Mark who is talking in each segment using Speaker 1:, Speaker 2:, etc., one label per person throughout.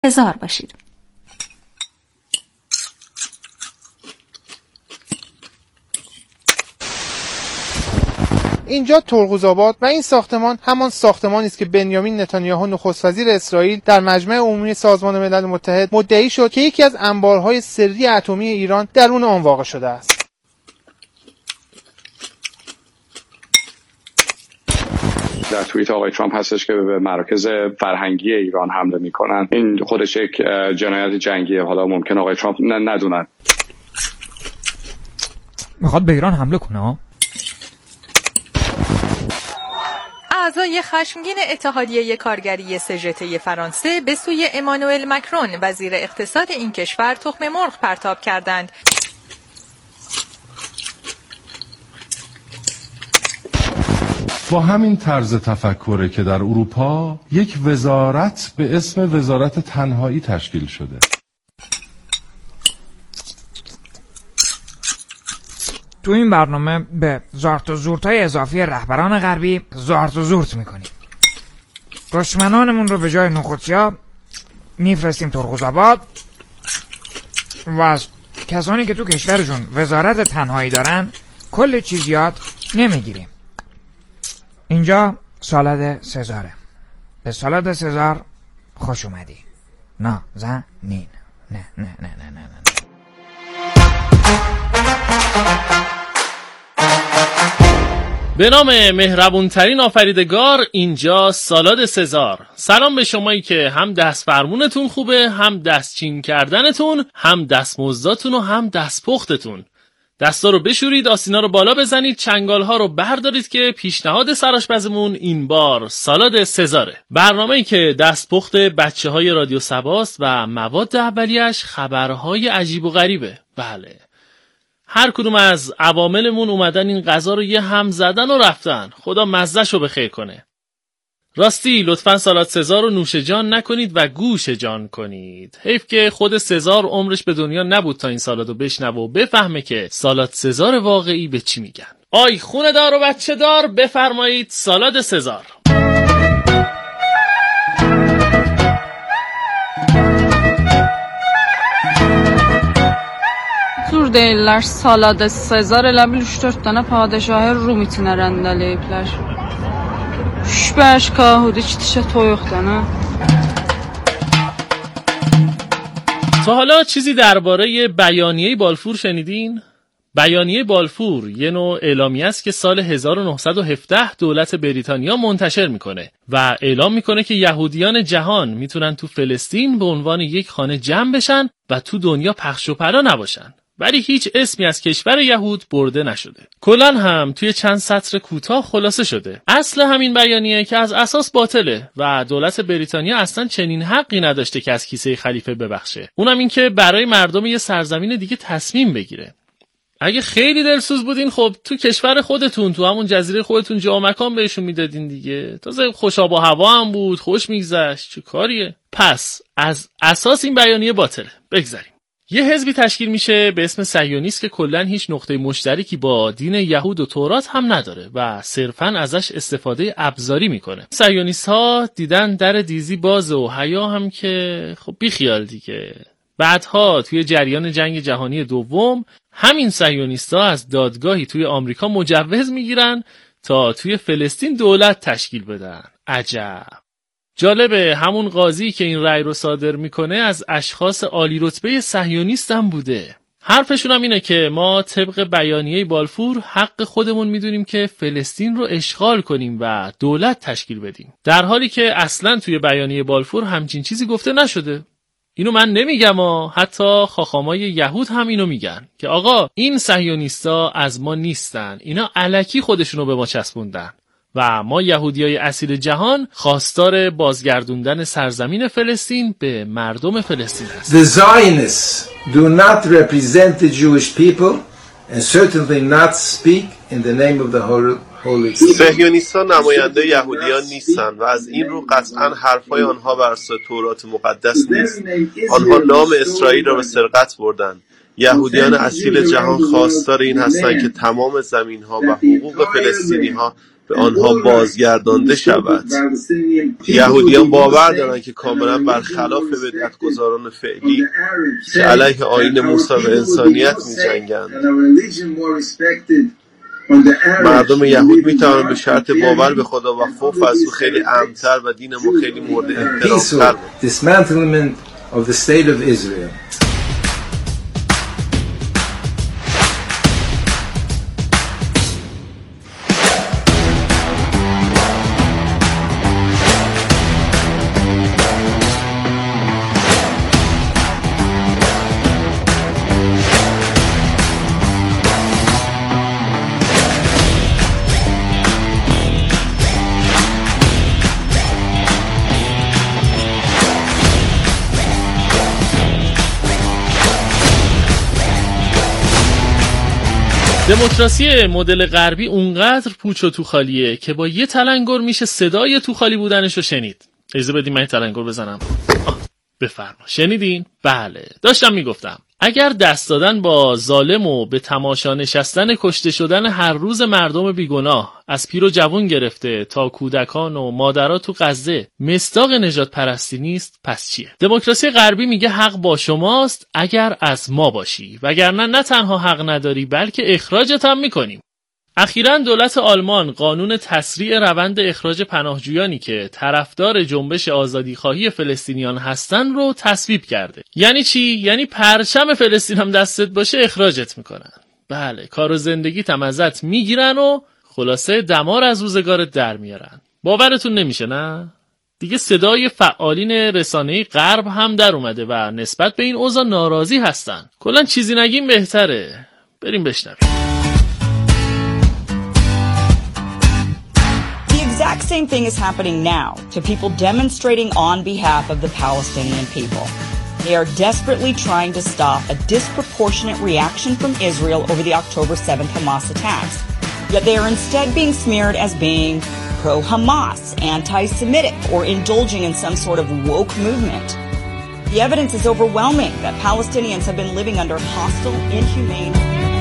Speaker 1: انتظار باشید.
Speaker 2: اینجا ترقوزآباد و این ساختمان همان ساختمانی است که بنیامین نتانیاهو نخست وزیر اسرائیل در مجمع عمومی سازمان ملل متحد مدعی شد که یکی از انبارهای سری اتمی ایران درون آن واقع شده است.
Speaker 3: در توییت آقای ترامپ هستش که به مراکز فرهنگی ایران حمله میکنن. این خودش یک جنایت جنگیه. حالا ممکن آقای ترامپ ندونن.
Speaker 4: میخواد به ایران حمله کنه.
Speaker 5: اعضای خشمگین اتحادیه کارگری سژته فرانسه به سوی امانوئل مکرون وزیر اقتصاد این کشور تخم مرغ پرتاب کردند.
Speaker 6: با همین طرز تفکره که در اروپا یک وزارت به اسم وزارت تنهایی تشکیل شده.
Speaker 4: تو این برنامه به زارت و زورت‌های اضافی رهبران غربی زارت و زورت میکنیم. دشمنانمون رو به جای نخودسیا میفرستیم ترقوزآباد و از کسانی که تو کشورشون وزارت تنهایی دارن کل چیز یاد نمیگیریم. اینجا سالاد سزاره. به سالاد سزار خوش اومدی. نه زنین. نه نه نه نه نه نه.
Speaker 7: به نام مهربونترین آفریدگار، اینجا سالاد سزار. سلام به شمایی که هم دست فرمونتون خوبه، هم دستچین کردنتون، هم دستمزداتون و هم دستپختتون. دستا رو بشورید، آسینا رو بالا بزنید، چنگال ها رو بردارید که پیشنهاد سرآشپزمون این بار سالاد سزاره. برنامه‌ای که دستپخت بچه‌های رادیو سباست و مواد اولیه‌اش خبرهای عجیب و غریبه. بله. هر کدوم از عواملمون اومدن این غذا رو یه هم زدن و رفتن. خدا مزه‌شو بخیر کنه. راستی لطفاً سالاد سزار رو نوش جان نکنید و گوش جان کنید. حیف که خود سزار عمرش به دنیا نبود تا این سالادو بشنوه و بفهمه که سالاد سزار واقعی به چی میگن. آی خونه دار و بچه دار، بفرمایید سالاد سزار.
Speaker 8: Zor deyirlər salada Sezar elə bil 3-4 dənə padişahı Rum içinə rəndələyiblər. 3-5 kahudi 2 tişə toyuqdan ha.
Speaker 7: تا حالا چیزی درباره بیانیه بالفور شنیدین؟ بیانیه بالفور یه نوع اعلامیه است که سال 1917 دولت بریتانیا منتشر میکنه و اعلام میکنه که یهودیان جهان میتونن تو فلسطین به عنوان یک خانه جمع بشن و تو دنیا پخش و پلا نباشن. ولی هیچ اسمی از کشور یهود برده نشده. کلاً هم توی چند سطر کوتاه خلاصه شده. اصل همین بیانیه که از اساس باطله و دولت بریتانیا اصلاً چنین حقی نداشته که از کیسه خلیفه ببخشه. اونم این که برای مردم یه سرزمین دیگه تصمیم بگیره. اگه خیلی دلسوز بودین خب تو کشور خودتون، تو همون جزیره خودتون جا و مکان بهشون میدادین دیگه. تازه خوش آب و هوا هم بود، خوش میگذشت، چه کاریه؟ پس از اساس این بیانیه باطله. بگذاریم. یه حزبی تشکیل میشه به اسم صهیونیست که کلاً هیچ نقطه مشترکی با دین یهود و تورات هم نداره و صرفاً ازش استفاده ابزاری میکنه. صهیونیست ها دیدن در دیزی بازه و حیا هم که خب بی خیال دیگه. بعدها توی جریان جنگ جهانی دوم همین صهیونیست ها از دادگاهی توی آمریکا مجوز میگیرن تا توی فلسطین دولت تشکیل بدن. عجب. جالبه همون قاضی که این رأی رو صادر میکنه از اشخاص عالی رتبه صهیونیست هم بوده. حرفشون هم اینه که ما طبق بیانیه بالفور حق خودمون میدونیم که فلسطین رو اشغال کنیم و دولت تشکیل بدیم، در حالی که اصلاً توی بیانیه بالفور همچین چیزی گفته نشده. اینو من نمیگم حتی خاخامای یهود هم اینو میگن که آقا این صهیونیستا از ما نیستن، اینا الکی خودشونو به ما چسبوندن و ما یهودیای اصیل جهان خواستار بازگردوندن سرزمین فلسطین به مردم فلسطین هستیم.
Speaker 9: The Zionists do not represent the Jewish people and certainly not speak in the name of the Holy Spirit.
Speaker 10: صهیونیست‌ها نماینده یهودیان نیستند و از این رو قطعاً حرفای آنها بر اساس تورات مقدس نیست. آنها نام اسرائیل را به سرقت بردند. یهودیان اصیل جهان خواستار این هستند که تمام زمین‌ها و حقوق فلسطینی‌ها به آنها بازگردانده شود. یهودیان باور دارند که کاملا برخلاف بدعتگزاران فعلی که علیه آیین موسی و انسانیت می‌جنگند، مردم یهود میتوانند به شرط باور به خدا و خوف از او خیلی امن‌تر و دین ما خیلی مورد احترام‌تر
Speaker 9: dismantlement of the state of Israel.
Speaker 7: دموکراسی مدل غربی اونقدر پوچ و توخالیه که با یه تلنگر میشه صدای توخالی بودنش رو شنید. اجازه بدین من تلنگر بزنم. بفرما. شنیدین؟ بله. داشتم میگفتم اگر دست دادن با ظالم و به تماشا نشستن کشته شدن هر روز مردم بیگناه از پیر و جوان گرفته تا کودکان و مادرها تو غزه مصداق نجات پرستی نیست، پس چیه؟ دموکراسی غربی میگه حق با شماست اگر از ما باشی، وگرنه نه تنها حق نداری بلکه اخراجت هم میکنیم. اخیراً دولت آلمان قانون تسریع روند اخراج پناهجویانی که طرفدار جنبش آزادیخواهی فلسطینیان هستن رو تصویب کرده. یعنی چی؟ یعنی پرچم فلسطین هم دستت باشه اخراجت میکنن. بله، کار و زندگیت هم ازت میگیرن و خلاصه دمار از روزگارت در میارن. باورتون نمیشه نه؟ دیگه صدای فعالین رسانه‌ای غرب هم در اومده و نسبت به این اوضاع ناراضی هستن. کلاً چیزی نگیم بهتره. بریم بشنویم.
Speaker 1: The exact same thing is happening now to people demonstrating on behalf of the Palestinian people. They are desperately trying to stop a disproportionate reaction from Israel over the October 7th Hamas attacks. Yet they are instead being smeared as being pro-Hamas, anti-Semitic, or indulging in some sort of woke movement. The evidence is overwhelming that Palestinians have been living under hostile, inhumane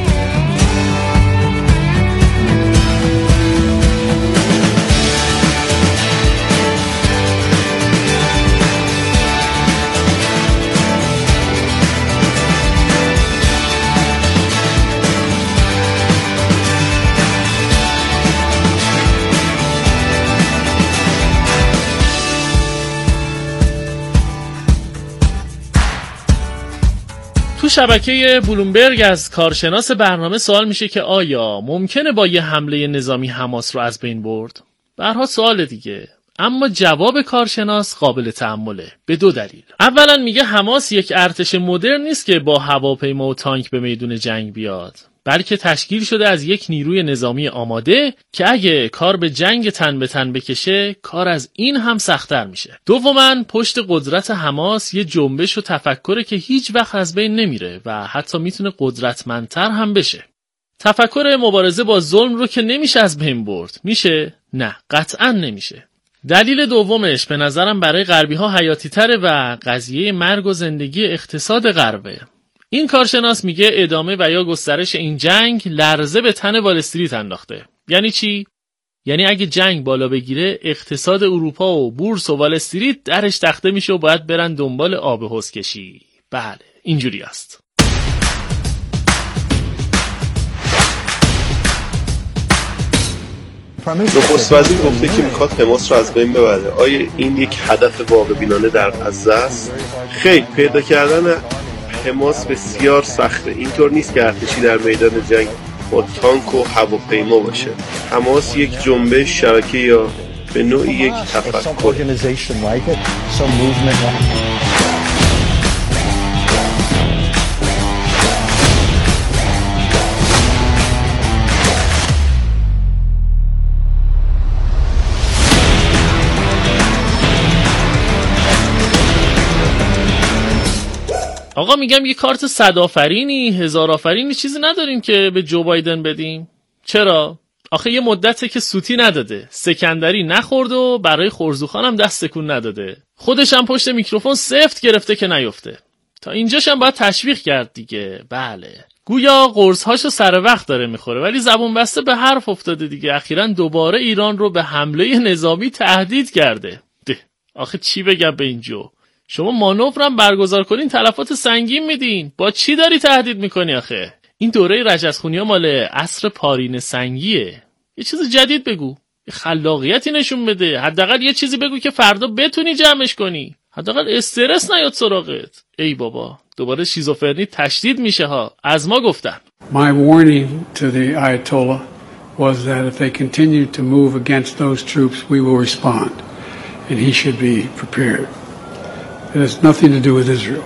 Speaker 7: تو شبکه بلومبرگ از کارشناس برنامه سوال میشه که آیا ممکنه با یه حمله نظامی حماس رو از بین برد؟ به هر حال سوال دیگه. اما جواب کارشناس قابل تأمله به دو دلیل. اولا میگه حماس یک ارتش مدرن نیست که با هواپیما و تانک به میدون جنگ بیاد، بلکه تشکیل شده از یک نیروی نظامی آماده که اگه کار به جنگ تن به تن بکشه کار از این هم سخت‌تر میشه. دوما پشت قدرت حماس یه جنبش و تفکره که هیچ وقت از بین نمیره و حتی میتونه قدرتمندتر هم بشه. تفکر مبارزه با ظلم رو که نمیشه از بین برد. میشه؟ نه، قطعاً نمیشه. دلیل دومش به نظرم برای غربی‌ها حیاتی تره و قضیه مرگ و زندگی اقتصاد غربه. این کارشناس میگه ادامه و یا گسترش این جنگ لرزه به تن وال استریت انداخته. یعنی چی؟ یعنی اگه جنگ بالا بگیره اقتصاد اروپا و بورس و وال استریت درش تخته میشه و باید برن دنبال آب حوض کشی. بله، اینجوری است.
Speaker 10: نخست وزیر گفته که میخواد حماس رو از بین ببره. آیا این یک هدف واقع بینانه در غزه است؟ خیر، پیدا کردن حماس بسیار سخته. اینطور نیست که ارتشی در میدان جنگ با تانک و هواپیما باشه. حماس یک جنبش، شبکه یا به نوعی یک تفکر.
Speaker 7: آقا میگم یه کارت 100 آفرینی 1000 آفرینی چیزی نداریم که به جو بایدن بدیم؟ چرا؟ آخه یه مدته که سوتی نداده، سکندری نخورد و برای خورزوخان هم دست تکون نداده، خودش هم پشت میکروفون سفت گرفته که نیفته. تا اینجاش هم باید تشویق کرد دیگه. بله، گویا قرص‌هاشو سر وقت داره میخوره، ولی زبون بسته به حرف افتاده دیگه. اخیراً دوباره ایران رو به حمله نظامی تهدید کرده. آخه چی بگم به اینجا؟ شما مانورم برگزار کنین تلفات سنگین میدین، با چی داری تهدید میکنی آخه؟ این دوره رجزخونی‌ها مال عصر پارین سنگیه. یه چیز جدید بگو، یه خلاقیتی نشون بده، حداقل یه چیزی بگو که فردا بتونی جمعش کنی، حداقل استرس نیاد سراغت. ای بابا دوباره شیزوفرنی تشدید میشه ها، از ما گفتن.
Speaker 11: My warning to the Ayatollah was that if they continue to move against those troops we will respond and he should be prepared. It has nothing to do with Israel.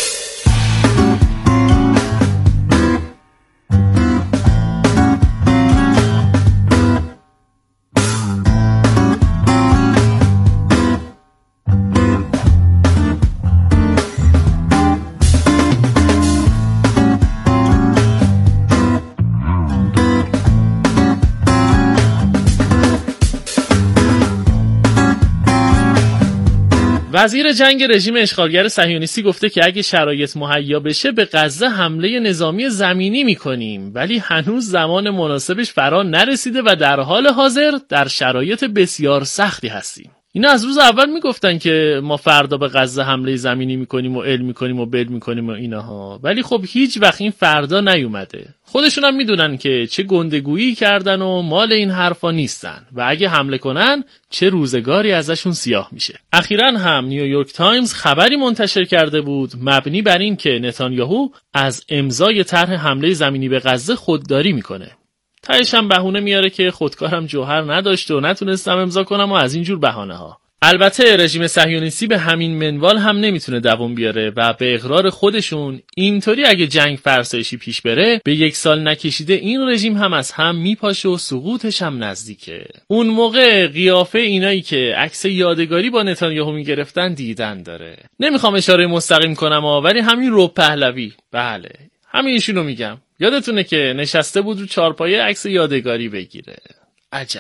Speaker 7: وزیر جنگ رژیم اشغالگر صهیونیستی گفته که اگه شرایط مهیا بشه به غزه حمله نظامی زمینی میکنیم، ولی هنوز زمان مناسبش فرا نرسیده و در حال حاضر در شرایط بسیار سختی هستیم. اینا از روز اول میگفتن که ما فردا به غزه حمله زمینی میکنیم و ال میکنیم و بل میکنیم و اینها، ولی خب هیچ وقت این فردا نیومده. خودشون هم میدونن که چه گندگویی کردن و مال این حرفا نیستن و اگه حمله کنن چه روزگاری ازشون سیاه میشه. اخیراً هم نیویورک تایمز خبری منتشر کرده بود مبنی بر این که نتانیاهو از امضای طرح حمله زمینی به غزه خودداری میکنه. تهش هم بهونه میاره که خودکارم جوهر نداشته و نتونستم امضا کنم و از اینجور بهانه ها. البته رژیم صهیونیستی به همین منوال هم نمیتونه دوام بیاره و به اقرار خودشون اینطوری اگه جنگ فرسایشی پیش بره به 1 سال نکشیده این رژیم هم از هم میپاشه و سقوطش هم نزدیکه. اون موقع قیافه اینایی که عکس یادگاری با نتانیاهو میگرفتن دیدن داره. نمیخوام اشاره مستقیم کنم ولی همین رب پهلوی، بله همین ایشونو میگم. یادتونه که نشسته بود رو چارپایه عکس یادگاری بگیره. عجب.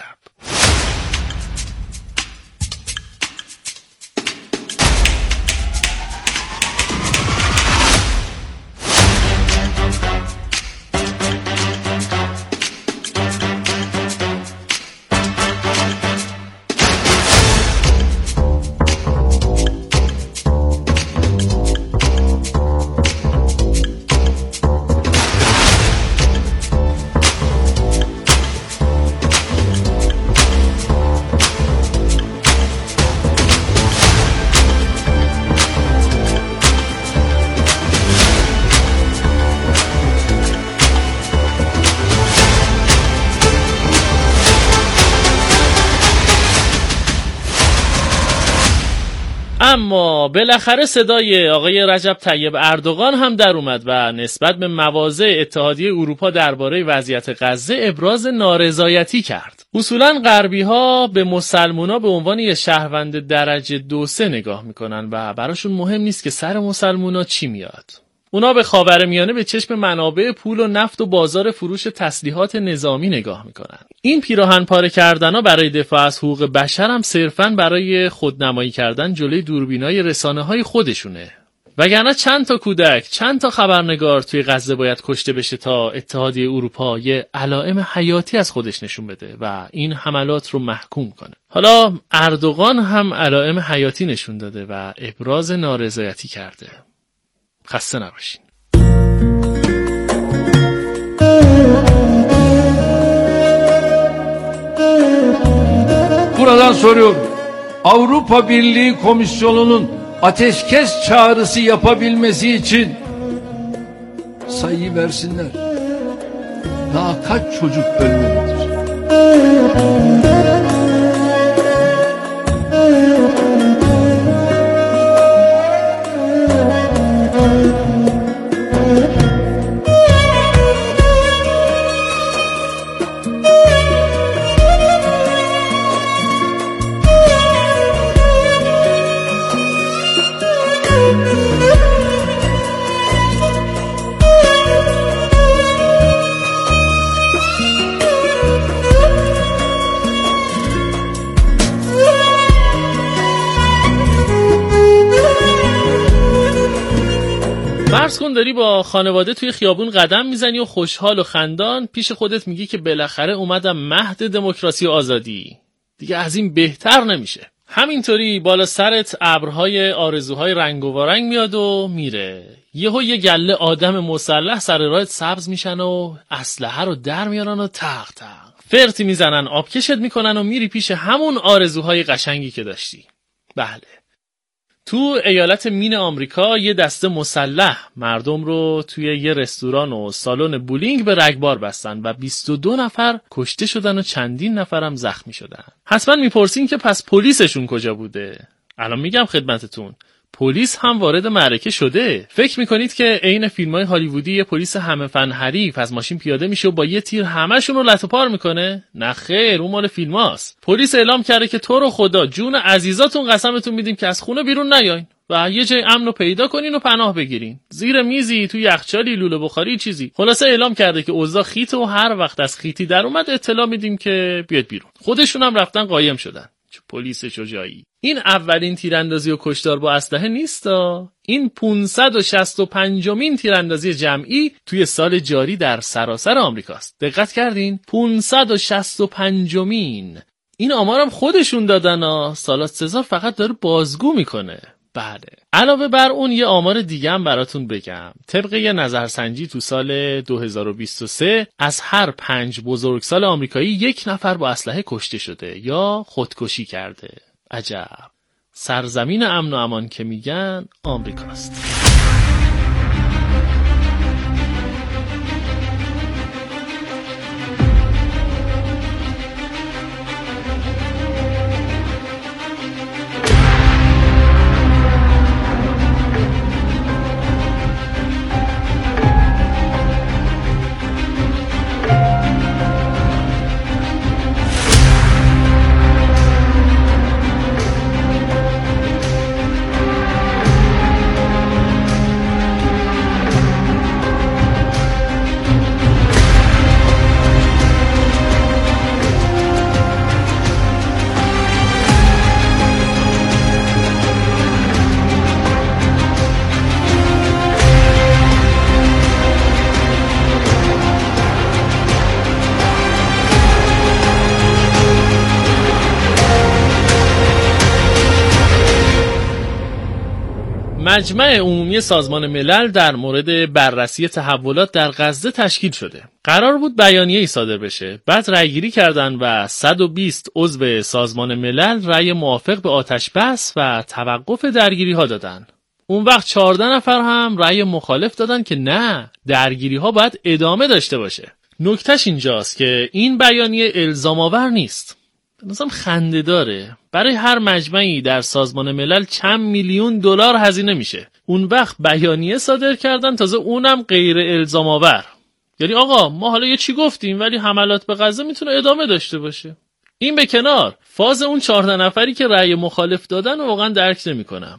Speaker 7: اما بالاخره صدای آقای رجب طیب اردوغان هم در اومد و نسبت به مواضع اتحادیه اروپا درباره وضعیت غزه ابراز نارضایتی کرد. اصولاً غربی‌ها به مسلمونا به عنوان یه شهروند درجه 2-3 نگاه میکنن و براشون مهم نیست که سر مسلمونا چی میاد. اونا به خاورمیانه به چشم منابع پول و نفت و بازار فروش تسلیحات نظامی نگاه میکنن. این پیراهن پاره کردنها برای دفاع از حقوق بشر هم صرفاً برای خودنمایی کردن جلوی دوربینای رسانه‌های خودشونه. وگرنه چند تا کودک، چند تا خبرنگار توی غزه باید کشته بشه تا اتحادیه اروپا یه علائم حیاتی از خودش نشون بده و این حملات رو محکوم کنه. حالا اردوغان هم علائم حیاتی نشون داده و ابراز نارضایتی کرده. خسته نباشین.
Speaker 12: Buradan soruyorum. Avrupa Birliği Komisyonu'nun ateşkes çağrısı yapabilmesi için sayıyı versinler. Daha kaç çocuk ölmelidir?
Speaker 7: فرض کن داری با خانواده توی خیابون قدم میزنی و خوشحال و خندان پیش خودت میگی که بالاخره اومدم مهد دموکراسی و آزادی، دیگه از این بهتر نمیشه. همینطوری بالا سرت ابرهای آرزوهای رنگ و رنگ میاد و میره. یهو یه گله آدم مسلح سر راهت سبز میشن و اسلحه رو در میارن و تق تق فرتی میزنن، آبکشت میکنن و میری پیش همون آرزوهای قشنگی که داشتی. بله، تو ایالت مین آمریکا یه دسته مسلح مردم رو توی یه رستوران و سالن بولینگ به رگبار بستن و 22 نفر کشته شدن و چندین نفرم زخمی شدن. حتما میپرسین که پس پلیسشون کجا بوده؟ الان میگم خدمتتون، پلیس هم وارد معرکه شده. فکر میکنید که عین فیلم‌های هالیوودی یه پلیس همه فن حریف از ماشین پیاده میشه و با یه تیر همه‌شون رو لطو پار میکنه؟ نه خیر، اون مال فیلماست. پلیس اعلام کرده که تو رو خدا جون عزیزاتون قسمتون میدیم که از خونه بیرون نیاین و یه جای امن رو پیدا کنین و پناه بگیرین، زیر میزی، تو یخچالی، لوله بخاری، چیزی. خلاصه اعلام کرده که اوضاع خیته و هر وقت از خیتی در اومد اطلاع میدیم که بیاد بیرون. خودشون هم رفتن قایم شدن. چه پلیس شجاعی. این اولین تیراندازی و کشتار با اسلحه نیستا، این 565مین تیراندازی جمعی توی سال جاری در سراسر آمریکاست. دقت کردین؟ 565مین. این آمارم خودشون دادن. سالات سزار فقط داره بازگو میکنه. بله. علاوه بر اون یه آمار دیگه هم براتون بگم. طبق یه نظرسنجی تو سال 2023 از هر 5 بزرگسال آمریکایی 1 نفر با اسلحه کشته شده یا خودکشی کرده. عجب. سرزمین امن و امان که میگن آمریکاست. مجمع عمومی سازمان ملل در مورد بررسی تحولات در غزه تشکیل شده. قرار بود بیانیه‌ای صادر بشه. بعد رأیگیری کردن و 120 عضو سازمان ملل رأی موافق به آتش بس و توقف درگیری‌ها دادن. اون وقت 14 نفر هم رأی مخالف دادن که نه، درگیری‌ها باید ادامه داشته باشه. نکتهش اینجاست که این بیانیه الزام‌آور نیست. مثلا خنده داره. برای هر مجمعی در سازمان ملل چند میلیون دلار هزینه میشه. اون وقت بیانیه صادر کردن، تازه اونم غیر الزام آور. یعنی آقا ما حالا یه چی گفتیم ولی حملات به غزه میتونه ادامه داشته باشه. این به کنار، فاز اون 14 نفری که رأی مخالف دادن واقعا درک نمیکنم.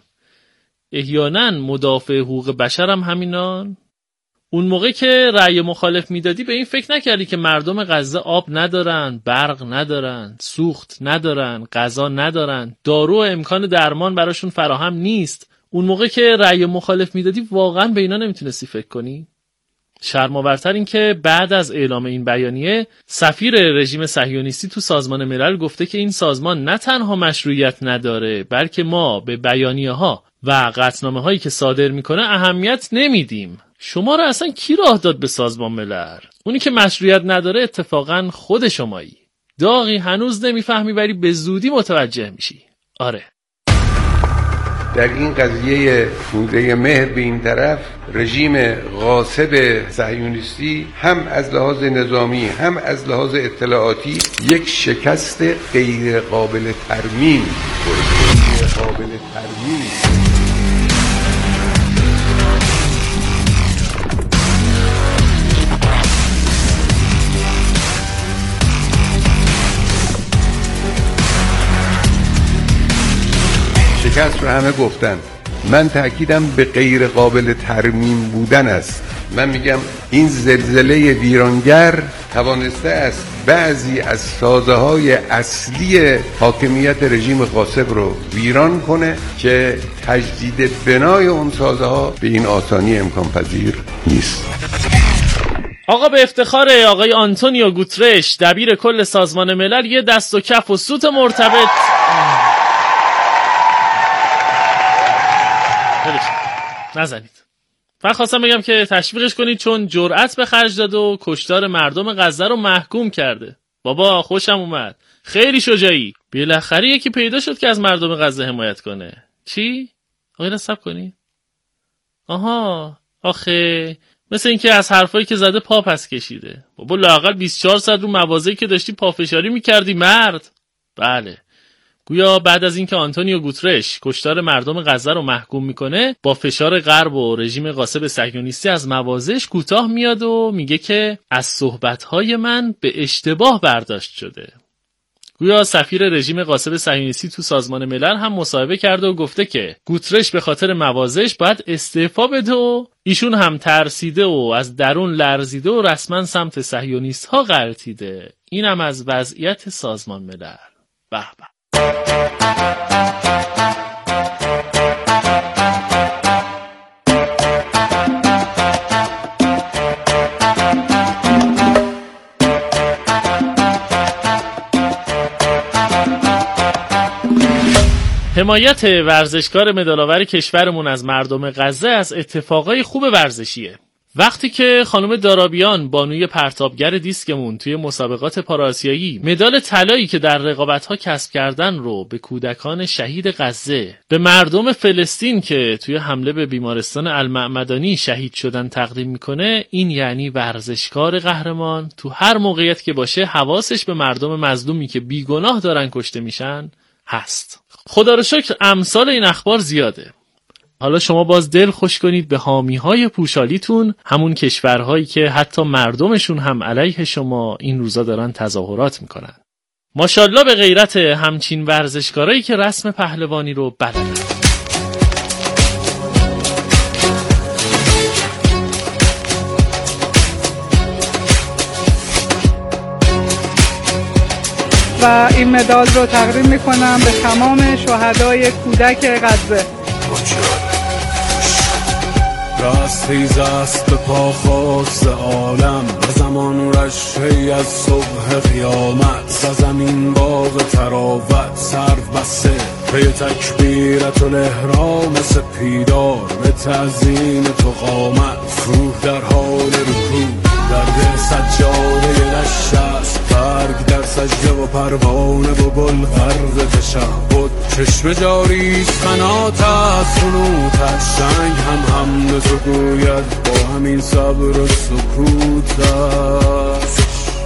Speaker 7: احیانا مدافع حقوق بشر هم همینان. اون موقع که رأی مخالف میدادی به این فکر نکردی که مردم غزه آب ندارن، برق ندارن، سوخت ندارن، غذا ندارن، دارو و امکان درمان براشون فراهم نیست. اون موقع که رأی مخالف میدادی واقعا به اینا نمیتونستی فکر کنی؟ شرم‌آورتر این که بعد از اعلام این بیانیه سفیر رژیم صهیونیستی تو سازمان ملل گفته که این سازمان نه تنها مشروعیت نداره بلکه ما به بیانیه‌ها و قطعنامه هایی که صادر میکنه اهمیت نمیدیم. شما رو اصلا کی راه داد به سازمان ملل؟ اونی که مشروعیت نداره اتفاقا خود شمایی. داغی هنوز نمیفهمی ولی به زودی متوجه میشی. آره.
Speaker 13: در این قضیه موده مهر به این طرف رژیم غاصب صهیونیستی هم از لحاظ نظامی هم از لحاظ اطلاعاتی یک شکست غیر قابل ترمیم شکست رو همه گفتن. من تأکیدم به غیر قابل ترمیم بودن است. من میگم این زلزله ویرانگر توانسته است بعضی از سازه‌های اصلی حاکمیت رژیم غاصب رو ویران کنه که تجدید بنای اون سازه‌ها به این آسانی امکان پذیر نیست.
Speaker 7: آقا به افتخار آقای آنتونیو گوترش دبیر کل سازمان ملل یه دست و کف و سوت مرتبط نزنید. من خواستم بگم که تشویقش کنید چون جرأت به خرج داد و کشتار مردم غزه رو محکوم کرده. بابا خوشم اومد، خیلی شجاعی. بالاخره یکی پیدا شد که از مردم غزه حمایت کنه. چی؟ آقا نصب کنی؟ آها آخه مثل اینکه از حرفایی که زده پا پس کشیده. بابا لااقل 24 ساعت رو مواضعی که داشتی پافشاری میکردی مرد. بله، گویا بعد از اینکه آنتونیو گوترش کشتار مردم غزه رو محکوم میکنه، با فشار غرب و رژیم غاصب صهیونیستی از مواضعش کوتاه میاد و میگه که از صحبت‌های من به اشتباه برداشت شده. گویا سفیر رژیم غاصب صهیونیستی تو سازمان ملل هم مصاحبه کرده و گفته که گوترش به خاطر مواضعش باید استعفا بده و ایشون هم ترسیده و از درون لرزیده و رسما سمت صهیونیست‌ها غلطیده. اینم از وضعیت سازمان ملل. به به. حمایت ورزشکار مدال‌آور کشورمون از مردم غزه از اتفاقای خوب ورزشیه. وقتی که خانم دارابیان بانوی پرتابگر دیسکمون توی مسابقات پاراسیایی مدال طلایی که در رقابت‌ها کسب کردن رو به کودکان شهید غزه، به مردم فلسطین که توی حمله به بیمارستان المعمدانی شهید شدن تقدیم میکنه، این یعنی ورزشکار قهرمان تو هر موقعیت که باشه حواسش به مردم مظلومی که بیگناه دارن کشته میشن هست. خدا رو شکر امثال این اخبار زیاده. حالا شما باز دل خوش کنید به حامی‌های پوشالیتون، همون کشورهایی که حتی مردمشون هم علیه شما این روزا دارن تظاهرات میکنن. ماشاءالله به غیرت همچین ورزشکارایی که رسم پهلوانی رو بلدن.
Speaker 14: و این مدال رو تقدیم میکنم به تمام شهدای کودک غزه.
Speaker 15: رستیز است به پا خواست عالم و زمان رشحی از صبح قیامت، زمین باغ تراوت سر بسته به تکبیرت الاحرام سپیدار، به تعظیم تو قامت روح در حال رکوع، درد سجاده نشست برگ در سجده و پروانه و گل غرق تشهد، چشم جاری قنات از خنوتت، سنگ هم حمد تو گوید با همین صبر و سکوتت.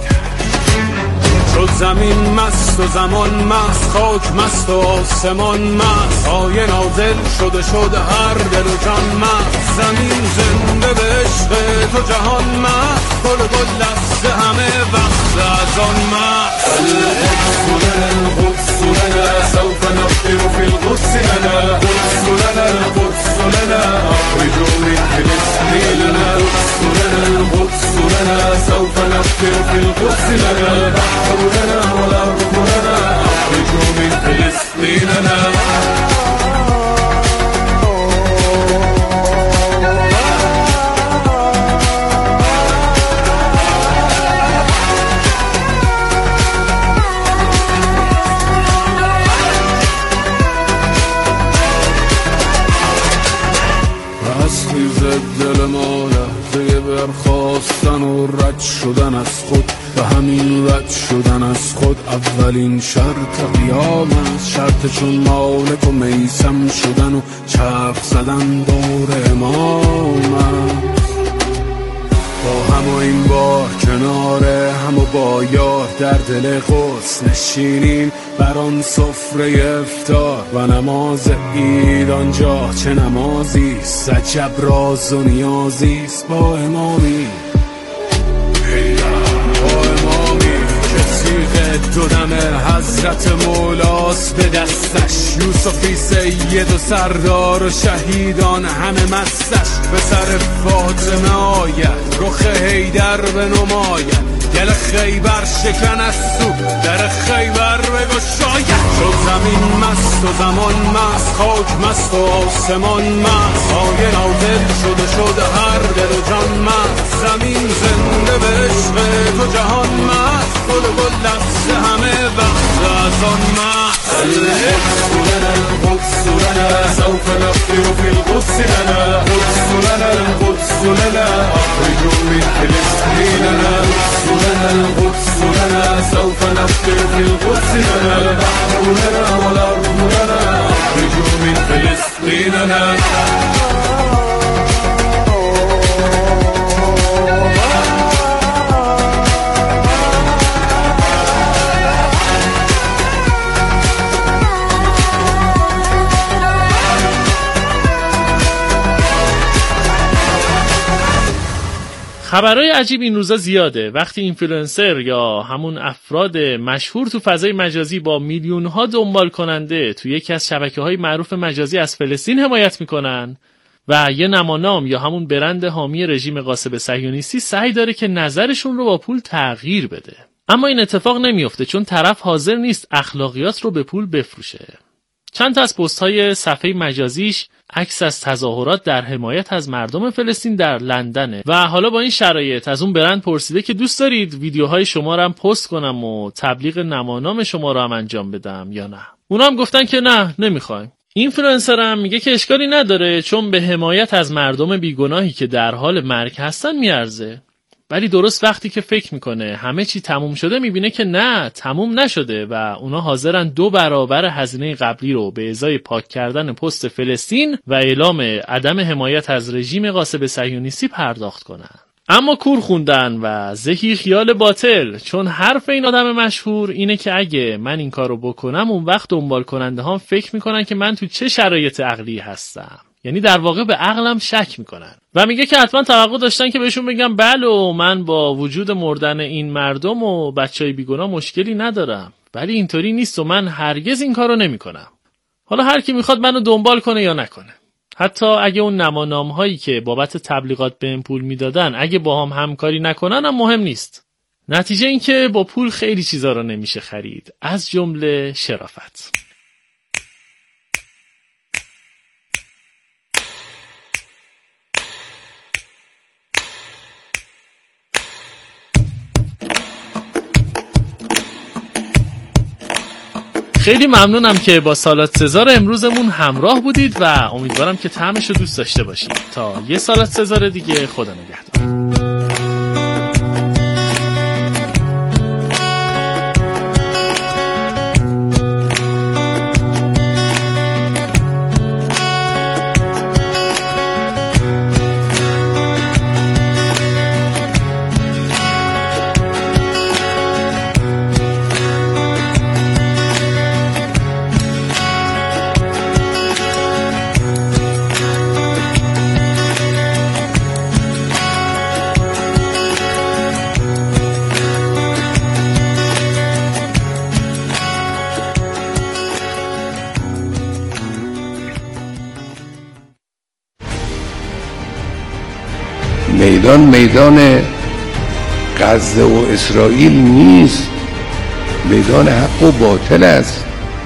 Speaker 15: شد زمین مست و زمان مست، خاک مست و آسمان مست، آیه نازل شده شد هر دل و جان مست، زمین زنده به عشق تو جهان مست، گل گل لفظ همه وقت از آن مست. القدس لنا القدس لنا سوف نغفر في القدس لنا، القدس لنا القدس لنا اخرجوا من فلسطين لنا، القدس لنا القدس لنا سوف نغفر في القدس لنا، البحر لنا والارض لنا اخرجوا من فلسطين لنا. دل ما لحظه برخاستن و رد شدن از خود، و همین رد شدن از خود اولین شرط قیامت، شرط چون مالک و میسم شدن و چرخ زدن دور امامت. با هم و این بار کناره هم و با یار در دل قدس نشینیم بر آن سفره افطار، و نماز عید آنجا چه نمازیست، عجب راز و نیازیست با امامی، با امامی که سیغ دو دم حضرت مولاست به دستش، یوسفی سید و سردار و شهیدان همه مستش. به سر فاطمه آید رخ حیدر به نماید، گل خیبر شکن از تو در خیبر بگشاید. شد زمین مست و زمان مست، خاک مست و آسمان مست، های نازل شد هر دل و جان مست. زمین زنده به عشق تو جهان مست، گل و گل لفظ همه وقت از آن مست. القدس لنا القدس لنا سوف نغفر في القدس لنا، القدس لنا القدس لنا أخرجوا من فلسطيننا. القدس لنا القدس لنا سوف نغفر في القدس لنا، البحر لنا والأرض لنا أخرجوا من فلسطيننا.
Speaker 7: خبرهای عجیب این روزا زیاده. وقتی اینفلوئنسر یا همون افراد مشهور تو فضای مجازی با میلیون‌ها دنبال کننده تو یکی از شبکه‌های معروف مجازی از فلسطین حمایت میکنن و یه نمانام یا همون برند حامی رژیم غاصب صهیونیستی سعی داره که نظرشون رو با پول تغییر بده. اما این اتفاق نمیفته چون طرف حاضر نیست اخلاقیات رو به پول بفروشه. چند تا از پست‌های صفحه مجازیش عکس از تظاهرات در حمایت از مردم فلسطین در لندنه و حالا با این شرایط از اون برند پرسیده که دوست دارید ویدیوهای شما رو هم پست کنم و تبلیغ نمانام شما رو هم انجام بدم یا نه. اونا هم گفتن که نه نمیخوایم. اینفلوئنسر هم میگه که اشکالی نداره چون به حمایت از مردم بیگناهی که در حال مرگ هستن میارزه. ولی درست وقتی که فکر میکنه همه چی تموم شده میبینه که نه تموم نشده و اونا حاضرن 2 برابر هزینه قبلی رو به ازای پاک کردن پست فلسطین و اعلام عدم حمایت از رژیم غاصب صهیونیستی پرداخت کنن. اما کور خوندن و زهی خیال باطل، چون حرف این آدم مشهور اینه که اگه من این کارو بکنم اون وقت دنبال کننده ها فکر میکنن که من تو چه شرایط عقلی هستم. یعنی در واقع به عقلم شک میکنن و میگه که حتما توقع داشتن که بهشون بگم بله من با وجود مردن این مردم و بچهای بیگناه مشکلی ندارم، ولی اینطوری نیست و من هرگز این کارو نمیکنم. حالا هر کی میخواد منو دنبال کنه یا نکنه. حتی اگه اون نمانام هایی که بابت تبلیغات بهم پول میدادن اگه با هم همکاری نکنن هم مهم نیست. نتیجه این که با پول خیلی چیزا رو نمیشه خرید، از جمله شرافت. خیلی ممنونم که با سالاد سزار امروزمون همراه بودید و امیدوارم که طعمش رو دوست داشته باشید. تا یه سالاد سزار دیگه، خدا نگهدار.
Speaker 13: میدان غزه و اسرائیل نیست، میدان حق و باطل است.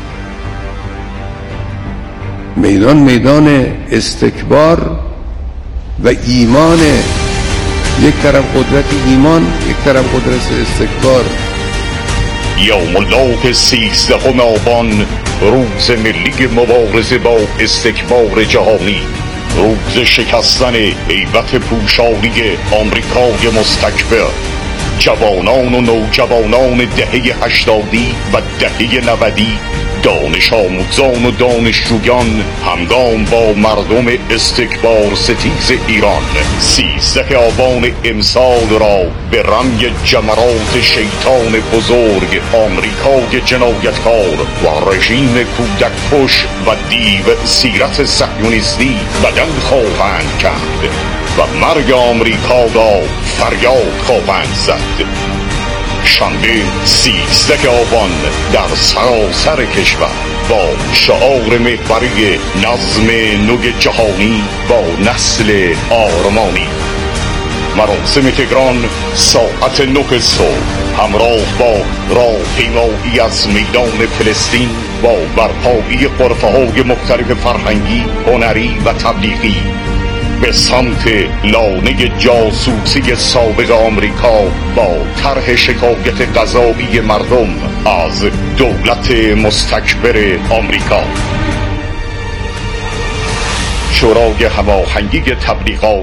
Speaker 13: میدان استکبار و ایمان، یک طرف قدرت ایمان، یک طرف قدرت استکبار.
Speaker 16: یوم الله 13 آبان، روز ملی مبارزه با استکبار جهانی، روز شکستن هیبت پوشالی آمریکای مستکبر. جوانان و نوجوانان دهه 80 و دهه 90، دانش آموزان و دانشجویان همگام با مردم استکبار ستیز ایران 13 آبان امسال را به رمی جمرات شیطان بزرگ آمریکای جنایتکار و رژیم کودک کش و دیو سیرت صهیونیستی بدل خواهند کرد و مرگ آمریکا را فریاد خواهند زد. شنبه 13 آبان در سراسر کشور با شعار محوری نظم نو جهانی با نسل آرمانی. مراسم تهران ساعت 9 صبح همراه با راهپیمایی از میدان فلسطین با برپایی غرفه‌های مختلف فرهنگی، هنری و تبلیغی به سمت لانه جاسوسی سابق آمریکا با طرح شکایت قضایی مردم از دولت مستکبر آمریکا. شورای هماهنگی تبلیغات